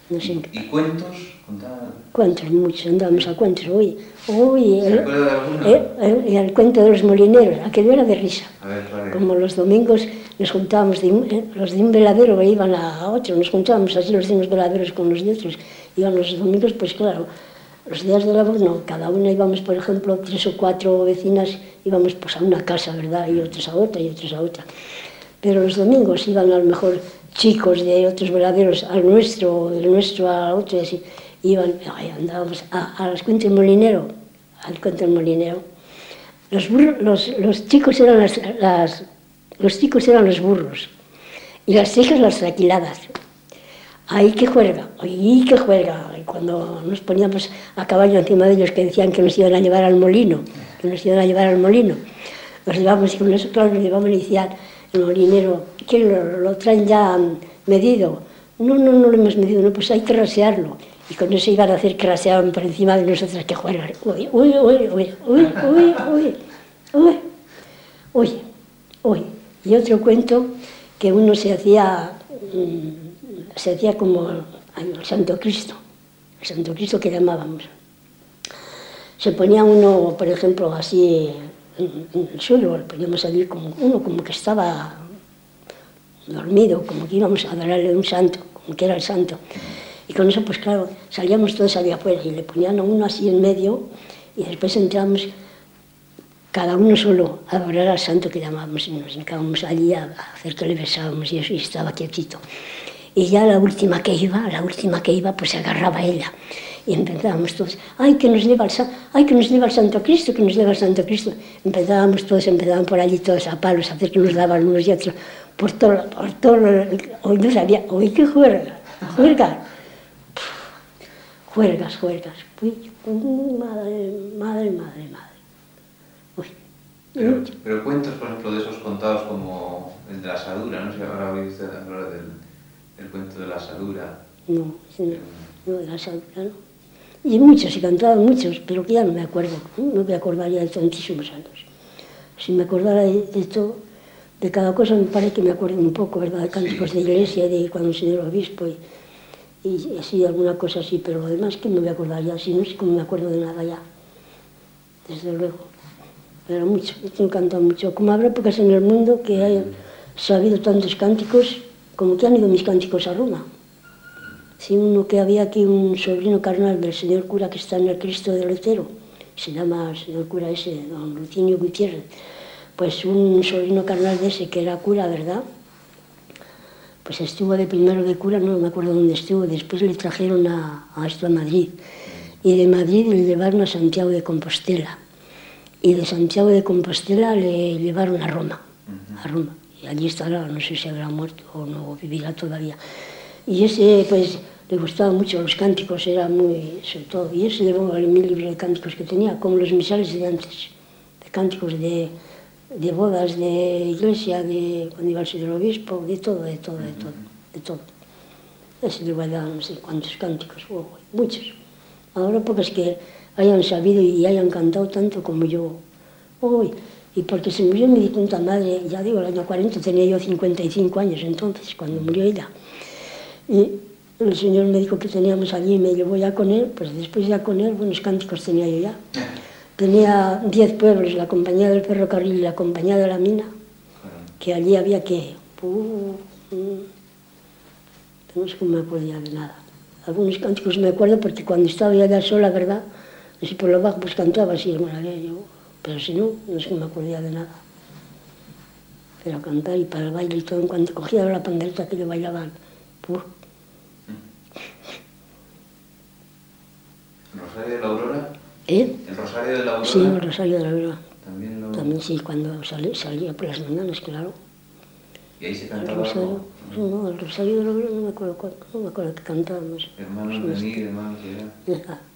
No sé. ¿Y cuentos? ¿Contaban? Cuentos, muchos, andábamos a cuentos. Uy, ¿Se acuerda de alguno? el cuento de los molineros, aquello era de risa. A ver, vale. Como los domingos nos juntábamos, los de un veladero iban a otro, nos juntábamos así los de unos veladeros con los de otros. Iban los domingos, pues claro, los días de labor no, cada una íbamos, por ejemplo, 3 o 4 vecinas, íbamos pues a una casa, ¿verdad? Y otros a otra, y otros a otra. Pero los domingos iban a lo mejor chicos de otros veladeros al nuestro, del nuestro al otro, y así. Iban, andábamos a las cuentas del molinero, al cuento del molinero. Los chicos eran los chicos eran los burros y las chicas las traquiladas. ¡Ay, qué juerga! ¡Ay, qué juerga! Y cuando nos poníamos a caballo encima de ellos, que decían que nos iban a llevar al molino, nos llevamos y con eso, claro, nos llevaban y decían el molinero, ¿qué lo traen ya medido? No lo hemos medido, no, pues hay que rasearlo. Y con eso iban a hacer que raseaban por encima de nosotras, que juegan. Uy, uy, uy, uy, uy, uy, uy, uy, uy, uy. Y otro cuento que uno se hacía como el Santo Cristo que llamábamos. Se ponía uno, por ejemplo, así en el suelo, podíamos salir como uno como que estaba dormido, como que íbamos a adorarle a un santo, como que era el santo. Y con eso, pues claro, salíamos todos allá afuera y le ponían a uno así en medio y después entrábamos cada uno solo a adorar al santo que llamábamos y nos dedicábamos allí a hacer que le besábamos y eso, y estaba quietito. Y ya la última que iba, pues se agarraba a ella. Y empezábamos todos, ¡ay, que nos lleva el Santo Cristo, que nos lleva el Santo Cristo! Empezaban por allí todos a palos, a hacer que nos daban unos y otros, por todo, hoy no sabía, hoy qué juergas. Juergas. Uy, madre. Uy. Pero cuentos, por ejemplo, de esos contados como el de la asadura, no sé, ahora oí usted hablar del cuento de la asadura. No, de la asadura no. Y muchos, y cantaban muchos, pero que ya no me acuerdo, no me acordaría de tantísimos años. Si me acordara de todo, de cada cosa me parece que me acuerdo un poco, ¿verdad? De cánticos de iglesia, de cuando se dio el obispo y así, alguna cosa así, pero lo demás que no me acordaría, si no es como me acuerdo de nada ya, desde luego. Pero mucho, me encanta mucho. Como habrá épocas en el mundo que hayan sabido tantos cánticos, como que han ido mis cánticos a Roma. Sí, uno que había aquí, un sobrino carnal del señor cura que está en el Cristo del Letero, se llama el señor cura ese, don Lucinio Gutiérrez, pues un sobrino carnal de ese que era cura, ¿verdad? Pues estuvo de primero de cura, no me acuerdo dónde estuvo, después le trajeron a Madrid, y de Madrid le llevaron a Santiago de Compostela, y de Santiago de Compostela le llevaron a Roma, y allí estará, no sé si habrá muerto o no, o vivirá todavía. Y ese, pues, le gustaban mucho los cánticos, era muy, sobre todo, y ese llevó mi libro de cánticos que tenía, como los misales de antes, de cánticos de bodas, de iglesia, de cuando iba a ser el obispo, de todo. Ese le llevaba no sé cuántos cánticos, muchos. Ahora pocos que hayan sabido y hayan cantado tanto como yo. Y porque se murió mi difunta madre, ya digo, el año 40, tenía yo 55 años entonces, cuando murió ella. Y el señor médico que teníamos allí me llevó ya con él, pues después ya con él, buenos cánticos tenía yo ya. Tenía 10 pueblos, la compañía del ferrocarril y la compañía de la mina, que allí había que... no sé cómo me acordía de nada. Algunos cánticos me acuerdo porque cuando estaba yo allá sola, ¿verdad? Así por lo bajo, pues cantaba así, yo, pero si no, no sé cómo me acordía de nada. Pero a cantar y para el baile y todo, en cuanto cogía la pandereta que yo bailaban, ¿El Rosario de la Aurora? ¿Eh? ¿El Rosario de la Aurora? Sí, el Rosario de la Aurora. También sí, cuando salía por las mañanas, claro. ¿Y ahí se cantaba algo? No, el Rosario de la Aurora no me acuerdo qué cantábamos. Hermanos venid, hermanos llegad.